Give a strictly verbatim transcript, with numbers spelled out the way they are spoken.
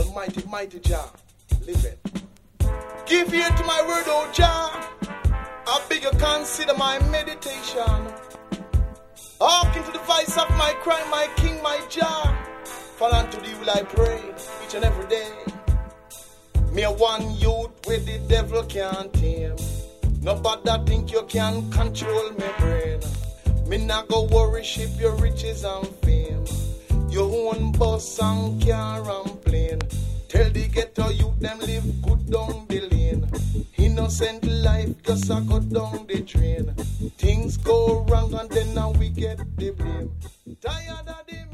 mighty, mighty Jah, live it. Give ear to my word, O Jah. I beg you consider my meditation. Hearken to the voice of my cry, my King, my Jah. For unto thee will I pray each and every day. Me a one youth with the devil can't tame. Nobody think you can control me brain. Me not go worship your riches and fame. Your own bus and car and plane. Tell the ghetto youth them live good down the lane. Innocent life just a go down the drain. Things go wrong and then now we get the blame. Tired of them.